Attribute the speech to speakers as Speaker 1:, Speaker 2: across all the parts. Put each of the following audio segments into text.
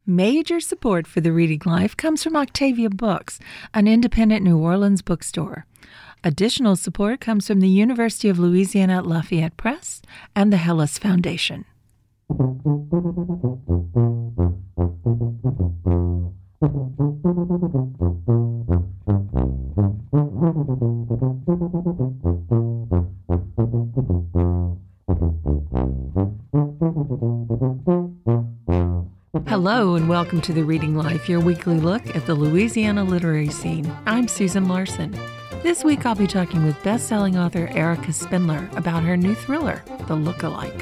Speaker 1: Major support for the Reading Life comes from Octavia Books, an independent New Orleans bookstore. Additional support comes from the University of Louisiana at Lafayette Press and the Hellas Foundation. Hello and welcome to The Reading Life, your weekly look at the Louisiana literary scene. I'm Susan Larson. This week I'll be talking with best-selling author Erica Spindler about her new thriller, The Look-alike.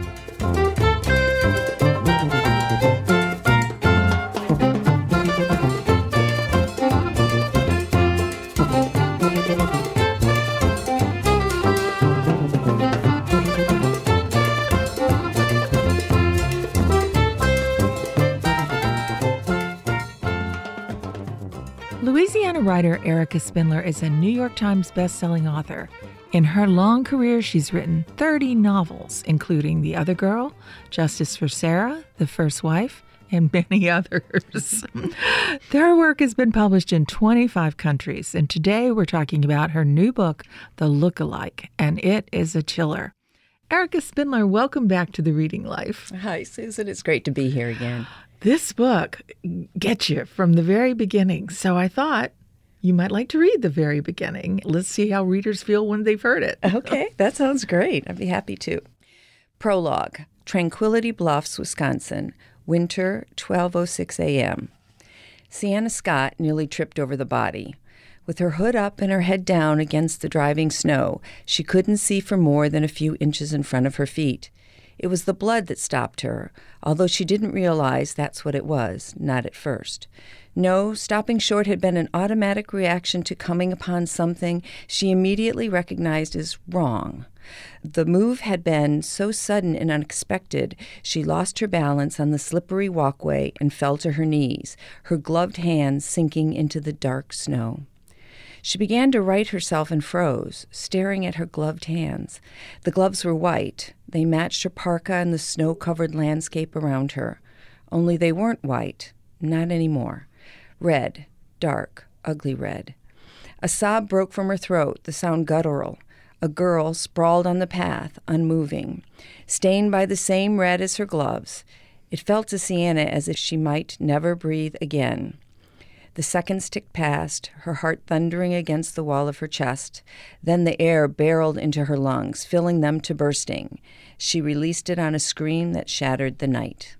Speaker 1: Louisiana writer Erica Spindler is a New York Times best-selling author. In her long career, she's written 30 novels, including The Other Girl, Justice for Sarah, The First Wife, and many others. Their work has been published in 25 countries, and today we're talking about her new book, The Look-alike, and it is a chiller. Erica Spindler, welcome back to The Reading Life.
Speaker 2: Hi, Susan. It's great to be here again.
Speaker 1: This book gets you from the very beginning, so I thought you might like to read the very beginning. Let's see how readers feel when they've heard it.
Speaker 2: Okay, that sounds great. I'd be happy to. Prologue, Tranquility Bluffs, Wisconsin, winter, 12:06 a.m. Sienna Scott nearly tripped over the body. With her hood up and her head down against the driving snow, she couldn't see for more than a few inches in front of her feet. It was the blood that stopped her, although she didn't realize that's what it was, not at first. No, stopping short had been an automatic reaction to coming upon something she immediately recognized as wrong. The move had been so sudden and unexpected, she lost her balance on the slippery walkway and fell to her knees, her gloved hands sinking into the dark snow. She began to right herself and froze, staring at her gloved hands. The gloves were white. They matched her parka and the snow-covered landscape around her. Only they weren't white. Not anymore. Red. Dark. Ugly red. A sob broke from her throat, the sound guttural. A girl sprawled on the path, unmoving, stained by the same red as her gloves. It felt to Sienna as if she might never breathe again. The seconds ticked past, her heart thundering against the wall of her chest. Then the air barreled into her lungs, filling them to bursting. She released it on a scream that shattered the night.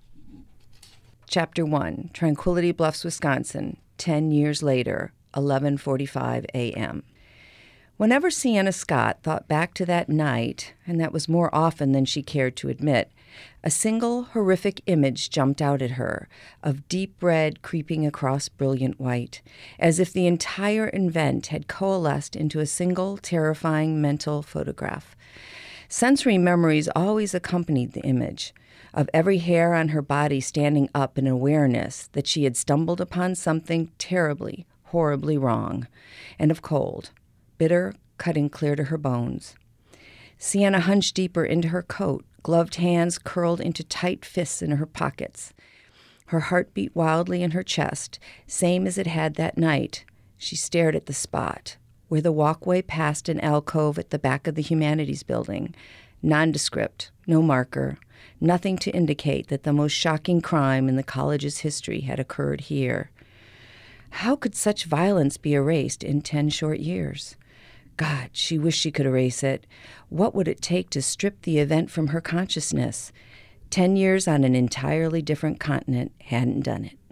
Speaker 2: Chapter 1, Tranquility Bluffs, Wisconsin, 10 years later, 11:45 a.m. Whenever Sienna Scott thought back to that night, and that was more often than she cared to admit, a single horrific image jumped out at her, of deep red creeping across brilliant white, as if the entire event had coalesced into a single terrifying mental photograph. Sensory memories always accompanied the image, of every hair on her body standing up in awareness that she had stumbled upon something terribly, horribly wrong, and of cold, bitter, cutting clear to her bones. Sienna hunched deeper into her coat, gloved hands curled into tight fists in her pockets. Her heart beat wildly in her chest, same as it had that night. She stared at the spot, where the walkway passed an alcove at the back of the Humanities building. Nondescript, no marker, nothing to indicate that the most shocking crime in the college's history had occurred here. How could such violence be erased in 10 short years? God, she wished she could erase it. What would it take to strip the event from her consciousness? 10 years on an entirely different continent hadn't done it.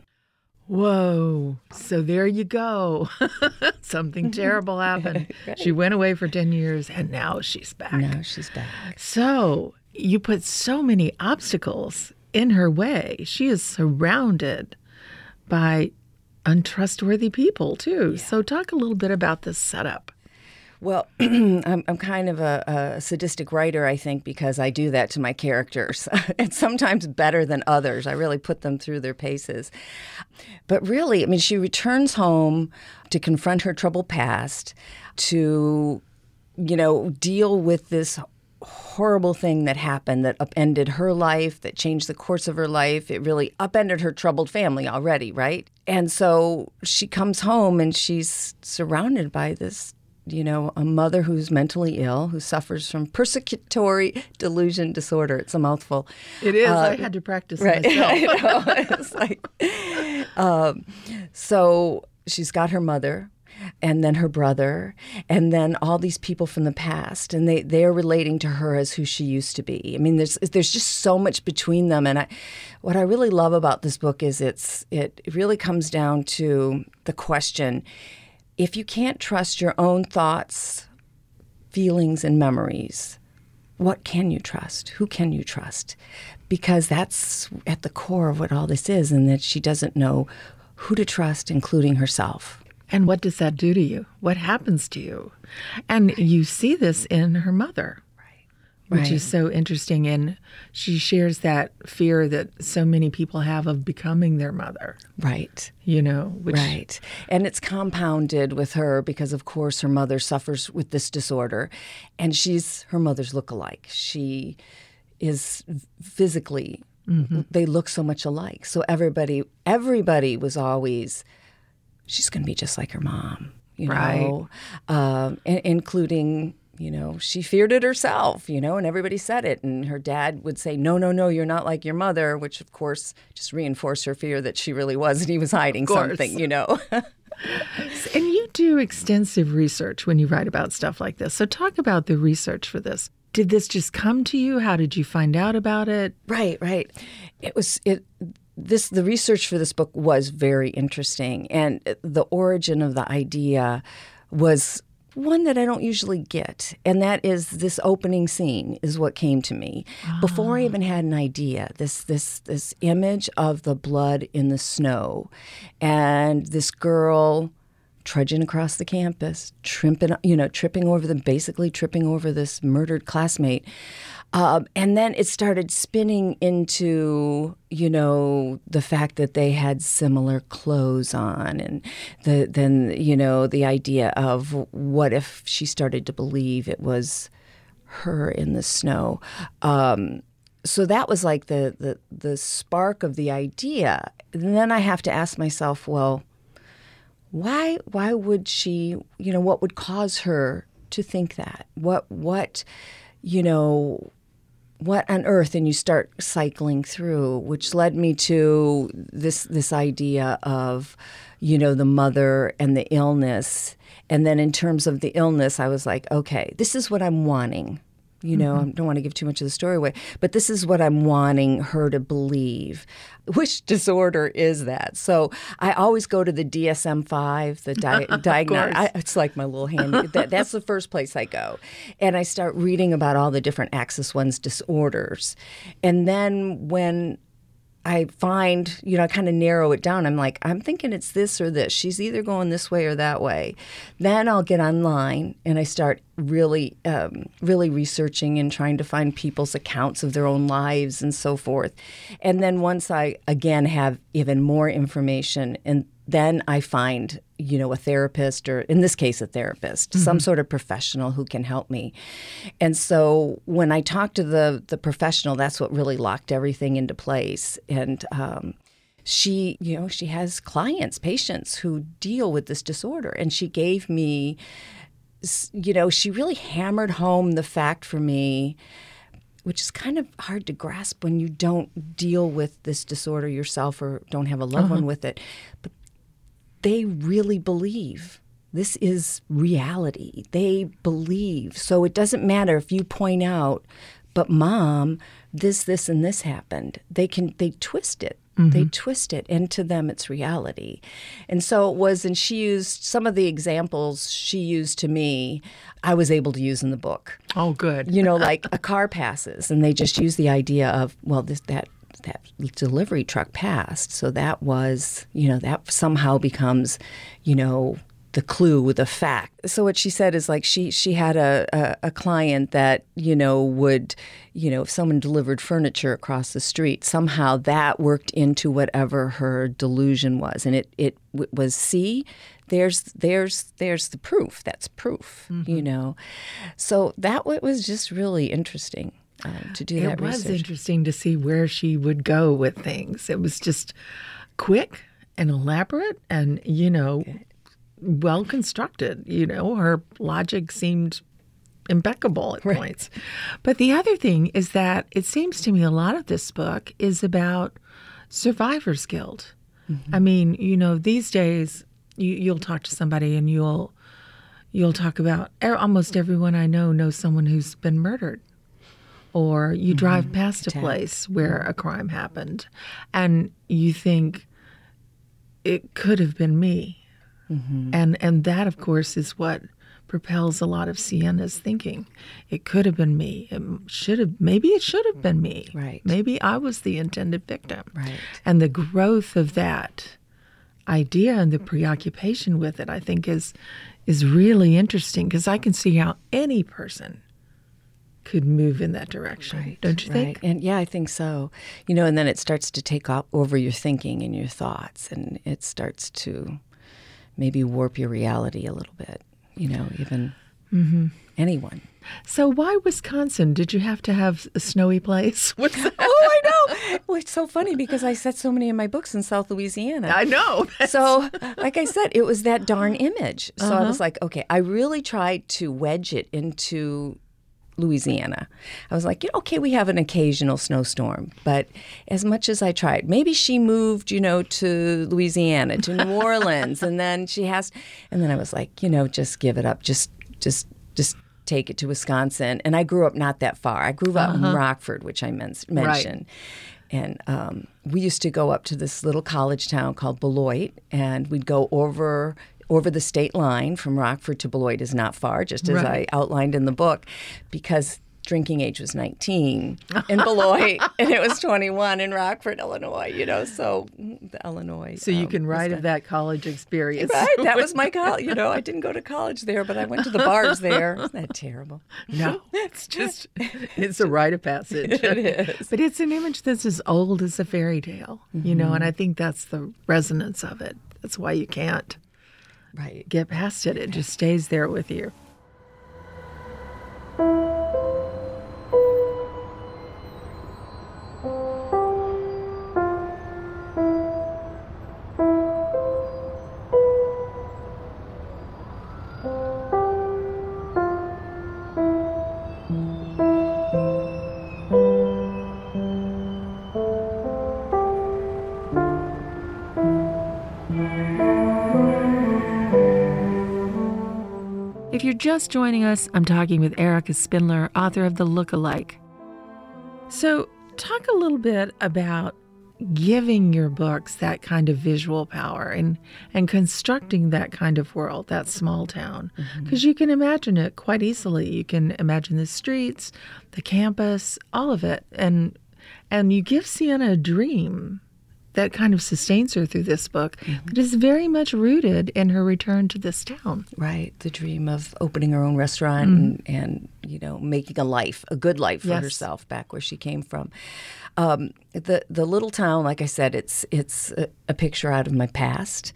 Speaker 1: Whoa. So there you go. Something terrible happened. Right. She went away for 10 years, and now she's back.
Speaker 2: Now she's back.
Speaker 1: So you put so many obstacles in her way. She is surrounded by untrustworthy people, too. Yeah. So talk a little bit about this setup.
Speaker 2: Well, I'm kind of a sadistic writer, I think, because I do that to my characters. It's sometimes better than others. I really put them through their paces. But really, I mean, she returns home to confront her troubled past, to, deal with this horrible thing that happened that upended her life, that changed the course of her life. It really upended her troubled family already, right? And so she comes home and she's surrounded by this, a mother who's mentally ill, who suffers from persecutory delusion disorder. It's a mouthful.
Speaker 1: It is. I had to practice
Speaker 2: right.
Speaker 1: myself.
Speaker 2: I know. It's like, so she's got her mother, and then her brother, and then all these people from the past, and they're relating to her as who she used to be. I mean, there's just so much between them, and what I really love about this book is it really comes down to the question: if you can't trust your own thoughts, feelings, and memories, what can you trust? Who can you trust? Because that's at the core of what all this is, and that she doesn't know who to trust, including herself.
Speaker 1: And what does that do to you? What happens to you? And you see this in her mother, which is so interesting. And she shares that fear that so many people have of becoming their mother.
Speaker 2: Right.
Speaker 1: Right.
Speaker 2: And it's compounded with her because, of course, her mother suffers with this disorder. And she's her mother's lookalike. She is physically, they look so much alike. So everybody was always, she's going to be just like her mom,
Speaker 1: right.
Speaker 2: Including, she feared it herself, and everybody said it. And her dad would say, no, you're not like your mother, which, of course, just reinforced her fear that she really was, and he was hiding something,
Speaker 1: And you do extensive research when you write about stuff like this. So talk about the research for this. Did this just come to you? How did you find out about it?
Speaker 2: Right. The research for this book was very interesting, and the origin of the idea was one that I don't usually get, and that is this opening scene is what came to me. Before I even had an idea, this image of the blood in the snow, and this girl trudging across the campus, tripping over this murdered classmate. And then it started spinning into, the fact that they had similar clothes on, and the idea of what if she started to believe it was her in the snow. So that was like the spark of the idea. And then I have to ask myself, well, why would she, what would cause her to think that? What on earth? And you start cycling through, which led me to this idea of, the mother and the illness. And then in terms of the illness, I was like, okay, this is what I'm wanting. I don't want to give too much of the story away, but this is what I'm wanting her to believe. Which disorder is that? So I always go to the DSM-5, the diagnosis. It's like my little handy. That's the first place I go. And I start reading about all the different Axis 1's disorders. And then when I find, I kind of narrow it down. I'm like, I'm thinking it's this or this. She's either going this way or that way. Then I'll get online and I start really researching and trying to find people's accounts of their own lives and so forth. And then once I, again, have even more information, and then I find, a therapist, or in this case, a therapist, some sort of professional who can help me. And so when I talked to the professional, that's what really locked everything into place. And she has patients who deal with this disorder. And she gave me, she really hammered home the fact for me, which is kind of hard to grasp when you don't deal with this disorder yourself or don't have a loved one with it. But they really believe this is reality. They believe. So it doesn't matter if you point out, but Mom, this, and this happened. They twist it. They twist it, and to them it's reality. And so it was, and she used some of the examples she used to me, I was able to use in the book.
Speaker 1: Oh, good.
Speaker 2: Like a car passes, and they just use the idea of, well, that delivery truck passed. So that was, that somehow becomes, the clue, the fact. So what she said is like she had a client that, would, if someone delivered furniture across the street, somehow that worked into whatever her delusion was. And it was, see, there's the proof. That's proof, So that was just really interesting to do that research.
Speaker 1: It was interesting to see where she would go with things. It was just quick and elaborate and, well constructed. Her logic seemed impeccable at points. But the other thing is that it seems to me a lot of this book is about survivor's guilt. Mm-hmm. I mean, these days you'll talk to somebody and you'll talk about almost everyone I know knows someone who's been murdered. Or you drive past a place where a crime happened and you think it could have been me. Mm-hmm. And that, of course, is what propels a lot of Sienna's thinking. It could have been me. Maybe it should have been me.
Speaker 2: Right.
Speaker 1: Maybe I was the intended victim.
Speaker 2: Right.
Speaker 1: And the growth of that idea and the preoccupation with it, I think, is really interesting because I can see how any person could move in that direction, don't you think?
Speaker 2: And yeah, I think so. And then it starts to take over your thinking and your thoughts, and it starts to maybe warp your reality a little bit, even anyone.
Speaker 1: So why Wisconsin? Did you have to have a snowy place?
Speaker 2: Oh, I know. Well, it's so funny because I set so many of my books in South Louisiana.
Speaker 1: I know.
Speaker 2: So, like I said, it was that darn image. So I was like, okay, I really tried to wedge it into Louisiana. I was like, okay, we have an occasional snowstorm, but as much as I tried, maybe she moved, to Louisiana, to New Orleans, and then I was like, just give it up, just take it to Wisconsin. And I grew up not that far. I grew up in Rockford, which I mentioned.
Speaker 1: Right.
Speaker 2: And we used to go up to this little college town called Beloit, and we'd go over the state line. From Rockford to Beloit is not far, just as I outlined in the book, because drinking age was 19 in Beloit, and it was 21 in Rockford, Illinois, so the Illinois.
Speaker 1: So you can write of that college experience.
Speaker 2: Right, that was my college. I didn't go to college there, but I went to the bars there. Isn't that terrible?
Speaker 1: No, it's a rite of passage.
Speaker 2: It is.
Speaker 1: But it's an image that's as old as a fairy tale, and I think that's the resonance of it. That's why you can't get past it. It just stays there with you. If you're just joining us, I'm talking with Erica Spindler, author of The Look-alike. So talk a little bit about giving your books that kind of visual power and constructing that kind of world, that small town. Because you can imagine it quite easily. You can imagine the streets, the campus, all of it. And you give Sienna a dream that kind of sustains her through this book. It is very much rooted in her return to this town.
Speaker 2: Right. The dream of opening her own restaurant and making a good life for herself back where she came from. The little town, like I said, it's a picture out of my past.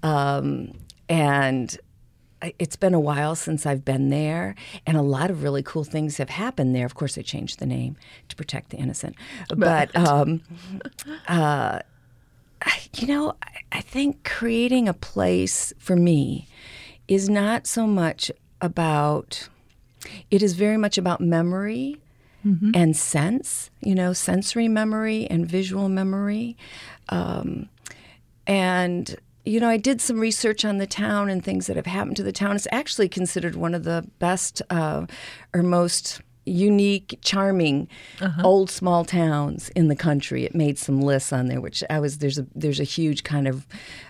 Speaker 2: And it's been a while since I've been there, and a lot of really cool things have happened there. Of course, they changed the name to protect the innocent. But I think creating a place for me is not so much about, it is very much about memory and sense, sensory memory and visual memory. And I did some research on the town and things that have happened to the town. It's actually considered one of the best or most unique, charming, old small towns in the country. It made some lists on there, which there's a huge kind of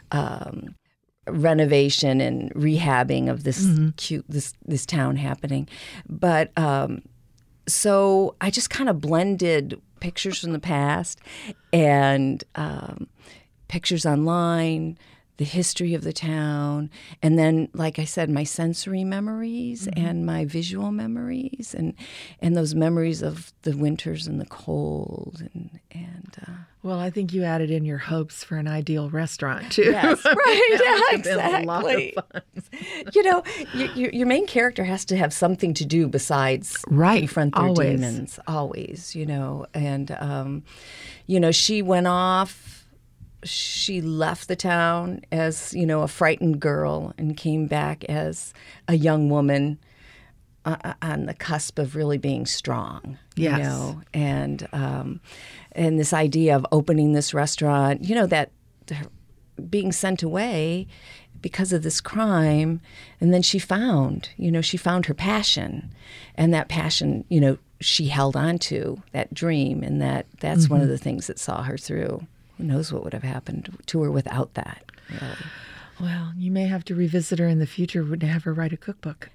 Speaker 2: renovation and rehabbing of this this town happening. But so I just kind of blended pictures from the past and pictures online the history of the town, and then, like I said, my sensory memories and my visual memories, and those memories of the winters and the cold,
Speaker 1: Well, I think you added in your hopes for an ideal restaurant too.
Speaker 2: yes, right,
Speaker 1: That
Speaker 2: yeah,
Speaker 1: must have been a lot of
Speaker 2: exactly.
Speaker 1: fun.
Speaker 2: You know, your main character has to have something to do besides
Speaker 1: Right,
Speaker 2: confront their
Speaker 1: always.
Speaker 2: demons, always. And she went off. She left the town as, a frightened girl and came back as a young woman on the cusp of really being strong.
Speaker 1: Yes.
Speaker 2: And this idea of opening this restaurant, that being sent away because of this crime, and then she found her passion, and that passion, she held on to that dream, and that's one of the things that saw her through. Who knows what would have happened to her without that, really.
Speaker 1: Well, you may have to revisit her in the future and have her write a cookbook.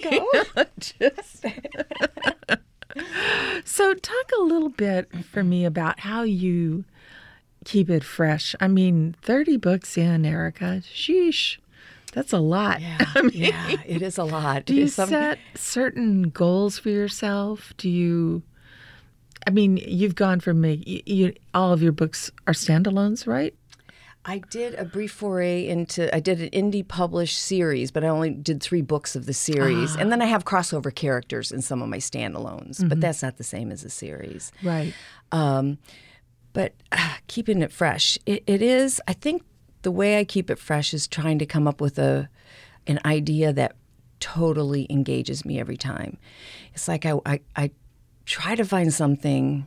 Speaker 1: So talk a little bit for me about how you keep it fresh. I mean, 30 books in, Erica. Sheesh. That's a lot.
Speaker 2: Yeah,
Speaker 1: I mean,
Speaker 2: it is a lot.
Speaker 1: do you set certain goals for yourself? You've gone from all of your books are standalones, right?
Speaker 2: I did a brief foray I did an indie published series, but I only did 3 books of the series. And then I have crossover characters in some of my standalones, but that's not the same as a series.
Speaker 1: Right.
Speaker 2: But keeping it fresh, it is, I think the way I keep it fresh is trying to come up with an idea that totally engages me every time. It's like I try to find something,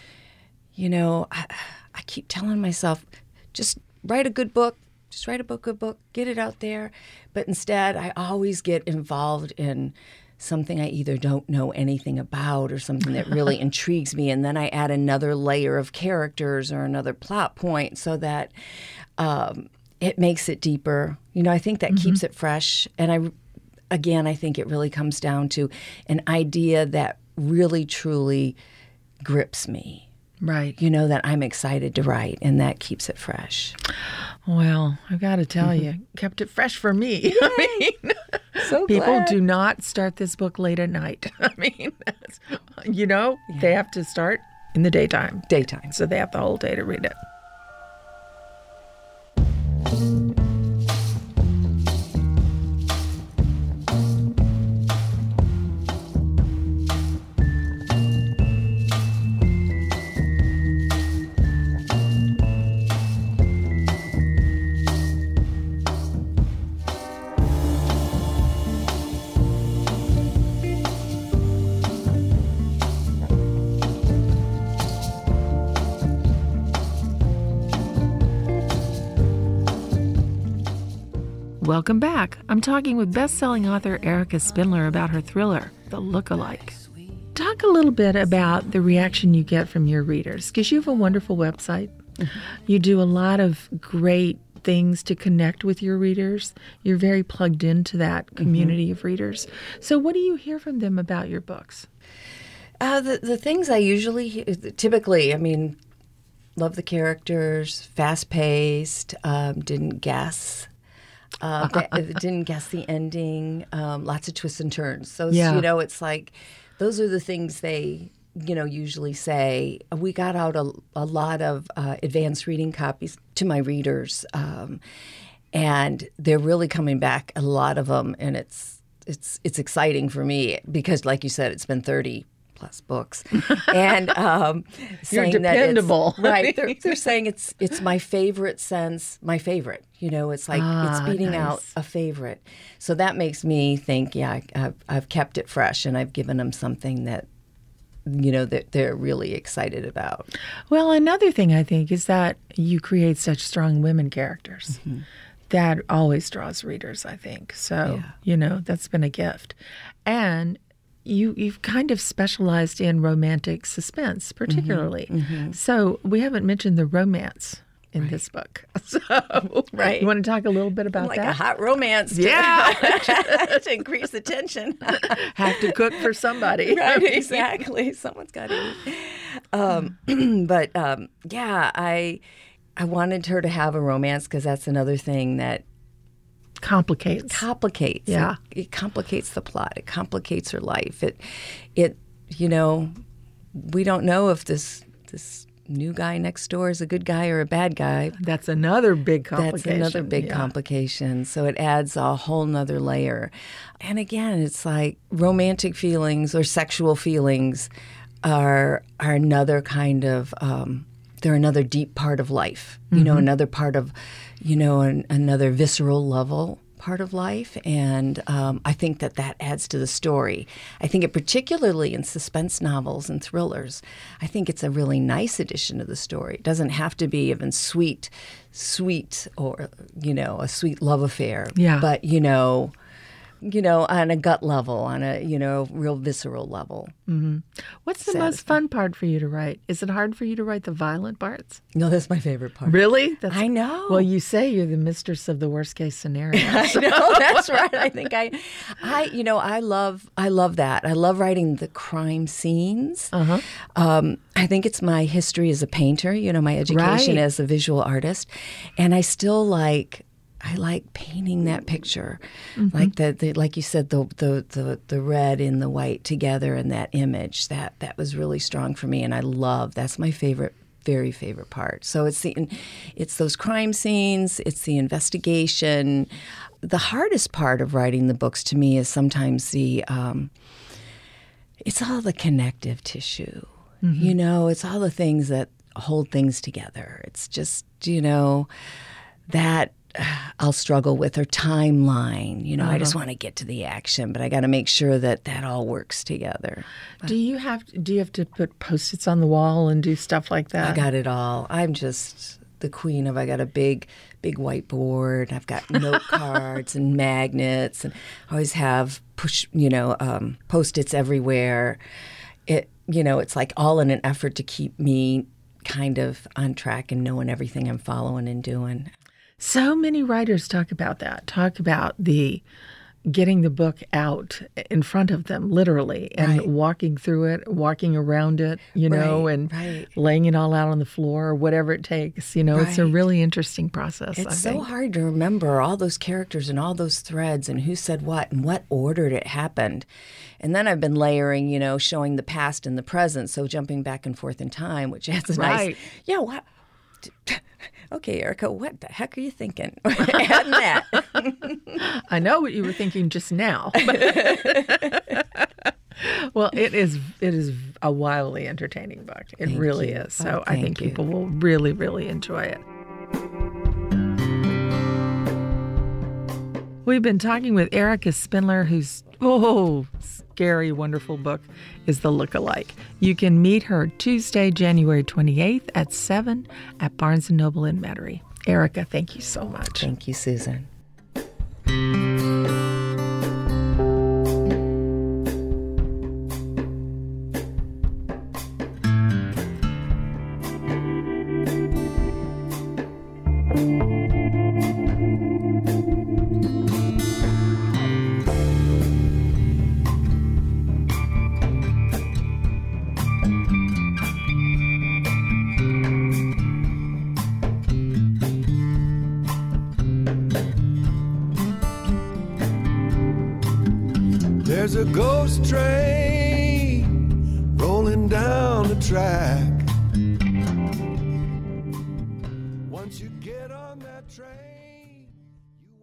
Speaker 2: I keep telling myself, just write a good book, good book, get it out there. But instead, I always get involved in something I either don't know anything about or something that really intrigues me. And then I add another layer of characters or another plot point so that it makes it deeper. I think that keeps it fresh. And I think it really comes down to an idea that really, truly grips me.
Speaker 1: Right.
Speaker 2: That I'm excited to write, and that keeps it fresh.
Speaker 1: Well, I've got to tell you, kept it fresh for me. I mean,
Speaker 2: So
Speaker 1: people
Speaker 2: glad.
Speaker 1: do not start this book late at night. I mean, they have to start in the daytime.
Speaker 2: Daytime.
Speaker 1: So they have the whole day to read it. Welcome back. I'm talking with best-selling author Erica Spindler about her thriller, The Lookalike. Talk a little bit about the reaction you get from your readers, because you have a wonderful website. You do a lot of great things to connect with your readers. You're very plugged into that community of readers. So what do you hear from them about your books?
Speaker 2: The things I typically, love the characters, fast-paced, didn't guess the ending, lots of twists and turns. So, it's like, those are the things they, usually say. We got out a lot of advanced reading copies to my readers, and they're really coming back, a lot of them, and it's exciting for me because, like you said, it's been 30 plus books, and saying
Speaker 1: You're dependable.
Speaker 2: That it's, right. They're saying it's my favorite. It's like it's beating out a favorite. So that makes me think, I've kept it fresh, and I've given them something that that they're really excited about.
Speaker 1: Well, another thing I think is that you create such strong women characters. That always draws readers, I think. So, that's been a gift. And you've kind of specialized in romantic suspense, particularly. So we haven't mentioned the romance in this book. So you want to talk a little bit about
Speaker 2: like
Speaker 1: that?
Speaker 2: A hot romance. To increase the tension.
Speaker 1: Have to cook for somebody.
Speaker 2: Right, exactly. Someone's got to eat. I wanted her to have a romance because that's another thing that
Speaker 1: Complicates. Yeah.
Speaker 2: It complicates the plot. It complicates her life. It you know, we don't know if this new guy next door is a good guy or a bad guy.
Speaker 1: That's another big complication.
Speaker 2: Complication. So it adds a whole nother layer. And again, it's like romantic feelings or sexual feelings are another kind of they're another deep part of life. You know, another part of, another visceral level part of life. And I think that adds to the story. I think it particularly in suspense novels and thrillers, I think it's a really nice addition to the story. It doesn't have to be even sweet or, a sweet love affair.
Speaker 1: Yeah.
Speaker 2: But, on a gut level, on a, real visceral level.
Speaker 1: Mm-hmm. What's the most fun part for you to write? Is it hard for you to write the violent parts?
Speaker 2: No, that's my favorite part.
Speaker 1: Really?
Speaker 2: I know.
Speaker 1: Well, you say you're the mistress of the worst case scenario.
Speaker 2: I know, that's right. I think I love that. I love writing the crime scenes.
Speaker 1: Uh-huh.
Speaker 2: I think it's my history as a painter, my education as a visual artist. And I still I like painting that picture, like like you said, the red and the white together in that image. That was really strong for me, and that's my very favorite part. So it's those crime scenes, it's the investigation. The hardest part of writing the books to me is sometimes it's all the connective tissue. It's all the things that hold things together. It's just that. I'll struggle with, or timeline. I just want to get to the action, but I got to make sure that all works together.
Speaker 1: Do you have to put Post-its on the wall and do stuff like that?
Speaker 2: I got it all. I'm just the queen of. I got a big whiteboard. I've got note cards and magnets, and I always have Post-its everywhere. It's like all in an effort to keep me kind of on track and knowing everything I'm following and doing.
Speaker 1: So many writers talk about the getting the book out in front of them, literally, and walking through it, walking around it, and laying it all out on the floor or whatever it takes. It's a really interesting process.
Speaker 2: It's so hard to remember all those characters and all those threads and who said what and what order it happened. And then I've been layering, showing the past and the present, so jumping back and forth in time, which adds a nice, what? Okay, Erica, what the heck are you thinking? Adding that.
Speaker 1: I know what you were thinking just now. Well, it is a wildly entertaining book. It really is. So I think people will really, really enjoy it. We've been talking with Erica Spindler, whose scary, wonderful book is The Look-alike. You can meet her Tuesday, January 28th at 7 at Barnes & Noble in Metairie. Erica, thank you so much.
Speaker 2: Thank you, Susan.
Speaker 3: There's a ghost train rolling down the track. Once you get on that train, you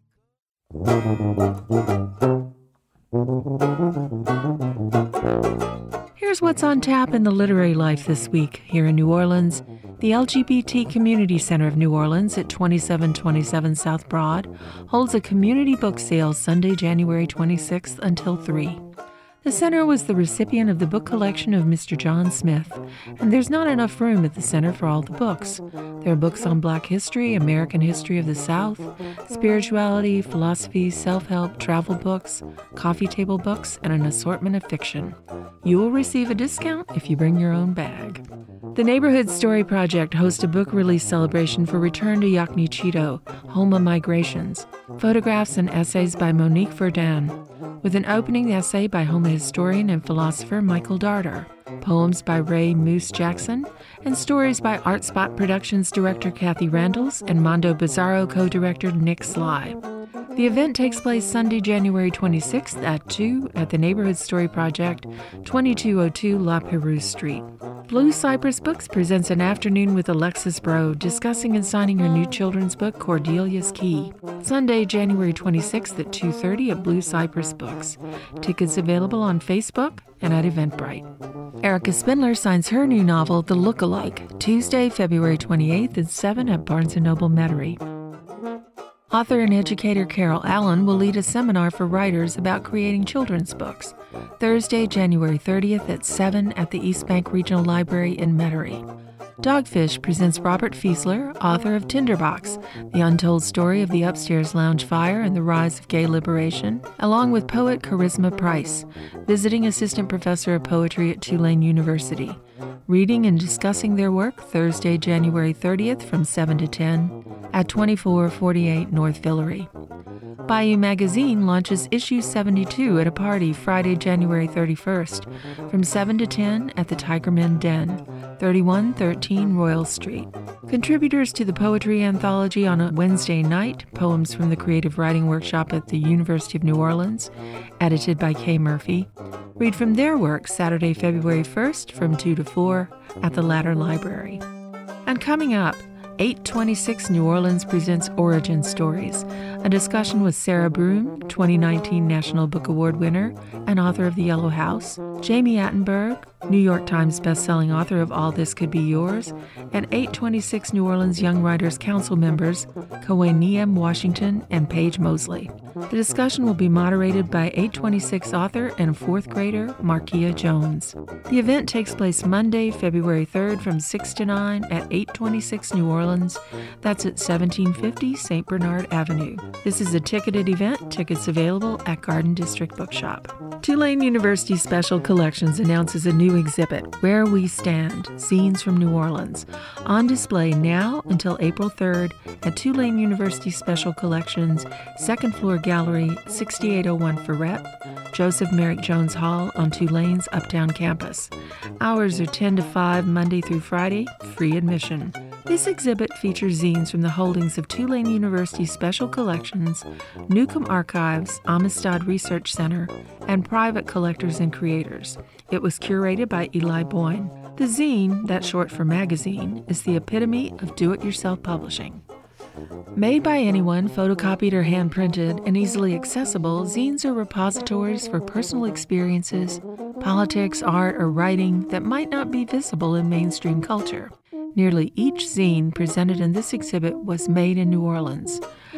Speaker 3: won't be.
Speaker 1: Here's what's on tap in the literary life this week here in New Orleans. The LGBT Community Center of New Orleans at 2727 South Broad holds a community book sale Sunday, January 26th until 3. The center was the recipient of the book collection of Mr. John Smith, and there's not enough room at the center for all the books. There are books on Black history, American history of the South, spirituality, philosophy, self-help, travel books, coffee table books, and an assortment of fiction. You will receive a discount if you bring your own bag. The Neighborhood Story Project hosts a book release celebration for Return to Yaqnichito, Home of Migrations, photographs and essays by Monique Verdun, with an opening essay by Homa historian and philosopher Michael Darter. poems by Ray Moose Jackson, and stories by Art Spot Productions director Kathy Randalls and Mondo Bizarro co-director Nick Sly. The event takes place Sunday, January 26th at 2 at the Neighborhood Story Project, 2202 La Perouse Street. Blue Cypress Books presents an afternoon with Alexis Bro discussing and signing her new children's book, Cordelia's Key. Sunday, January 26th at 2:30 at Blue Cypress Books. Tickets available on Facebook and at Eventbrite. Erica Spindler signs her new novel, The Lookalike, Tuesday, February 28th at 7 at Barnes & Noble Metairie. Author and educator Carol Allen will lead a seminar for writers about creating children's books, Thursday, January 30th at 7 at the East Bank Regional Library in Metairie. Dogfish presents Robert Fiesler, author of Tinderbox, the untold story of the upstairs lounge fire and the rise of gay liberation, along with poet Charisma Price, visiting assistant professor of poetry at Tulane University. Reading and discussing their work Thursday, January 30th from 7 to 10 at 2448 North Villeray. Bayou Magazine launches issue 72 at a party Friday, January 31st from 7 to 10 at the Tigerman Den, 3113 Royal Street. Contributors to the poetry anthology on a Wednesday night, Poems from the Creative Writing Workshop at the University of New Orleans, edited by Kay Murphy. Read from their work Saturday, February 1st from 2 to 4 at the Latter Library. And coming up, 826 New Orleans presents Origin Stories, a discussion with Sarah Broom, 2019 National Book Award winner and author of The Yellow House, Jamie Attenberg, New York Times bestselling author of All This Could Be Yours, and 826 New Orleans Young Writers Council members Kawaniam Washington and Paige Mosley. The discussion will be moderated by 826 author and fourth grader Markia Jones. The event takes place Monday, February 3rd from 6 to 9 at 826 New Orleans. That's at 1750 St. Bernard Avenue. This is a ticketed event. Tickets available at Garden District Bookshop. Tulane University Special Collections announces a new exhibit, Where We Stand, Scenes from New Orleans, on display now until April 3rd at Tulane University Special Collections, second floor gallery, 6801 Ferret, Joseph Merrick Jones Hall on Tulane's Uptown campus. Hours are 10 to 5 Monday through Friday, free admission. This exhibit features zines from the holdings of Tulane University Special Collections, Newcomb Archives, Amistad Research Center, and private collectors and creators. It was curated by Eli Boyne. The zine, that's short for magazine, is the epitome of do-it-yourself publishing. Made by anyone, photocopied or hand-printed, and easily accessible, zines are repositories for personal experiences, politics, art, or writing that might not be visible in mainstream culture. Nearly each zine presented in this exhibit was made in New Orleans.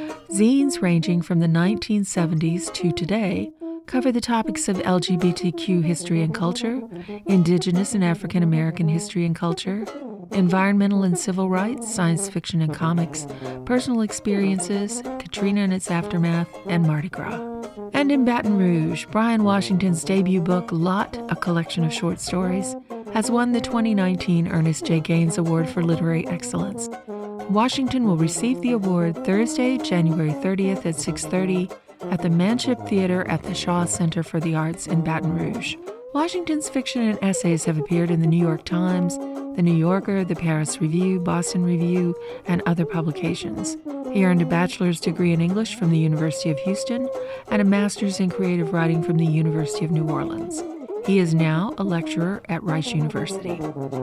Speaker 1: Zines ranging from the 1970s to today cover the topics of LGBTQ history and culture, Indigenous and African American history and culture, environmental and civil rights, science fiction and comics, personal experiences, Katrina and its aftermath, and Mardi Gras. And in Baton Rouge, Brian Washington's debut book, Lot, a collection of short stories, has won the 2019 Ernest J. Gaines Award for Literary Excellence. Washington will receive the award Thursday, January 30th at 6:30 at the Manship Theater at the Shaw Center for the Arts in Baton Rouge. Washington's fiction and essays have appeared in the New York Times, the New Yorker, the Paris Review, Boston Review, and other publications. He earned a bachelor's degree in English from the University of Houston and a master's in creative writing from the University of New Orleans. He is now a lecturer at Rice University.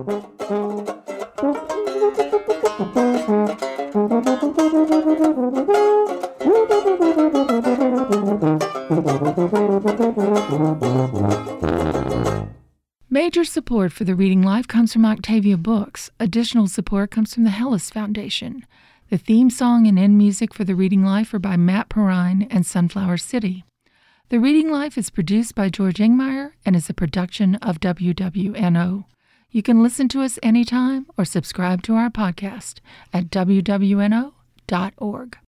Speaker 1: Major support for the Reading Life comes from Octavia Books. Additional support comes from the Hellis Foundation. The theme song and end music for the Reading Life are by Matt Perrine and Sunflower City. The Reading Life is produced by George Ingmeyer and is a production of WWNO. You can listen to us anytime or subscribe to our podcast at WWNO.org.